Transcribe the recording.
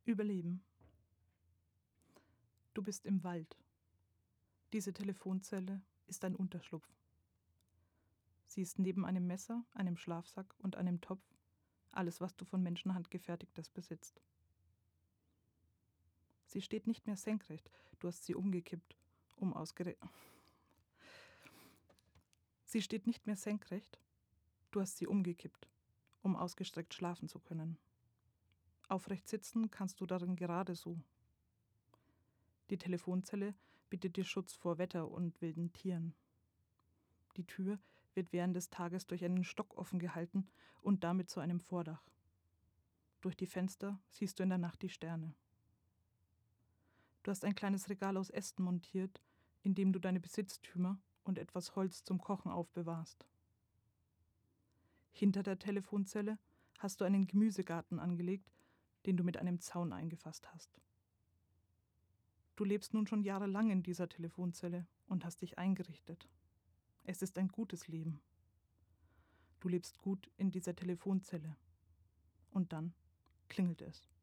Überleben. Du bist im Wald. Diese Telefonzelle ist ein Unterschlupf. Sie ist neben einem Messer, einem Schlafsack und einem Topf alles, was du von Menschenhand gefertigtes besitzt. Sie steht nicht mehr senkrecht, du hast sie umgekippt, Sie steht nicht mehr senkrecht, du hast sie umgekippt, um ausgestreckt schlafen zu können. Aufrecht sitzen kannst du darin gerade so. Die Telefonzelle bietet dir Schutz vor Wetter und wilden Tieren. Die Tür wird während des Tages durch einen Stock offen gehalten und damit zu einem Vordach. Durch die Fenster siehst du in der Nacht die Sterne. Du hast ein kleines Regal aus Ästen montiert, in dem du deine Besitztümer und etwas Holz zum Kochen aufbewahrst. Hinter der Telefonzelle hast du einen Gemüsegarten angelegt, den du mit einem Zaun eingefasst hast. Du lebst nun schon jahrelang in dieser Telefonzelle und hast dich eingerichtet. Es ist ein gutes Leben. Du lebst gut in dieser Telefonzelle. Und dann klingelt es.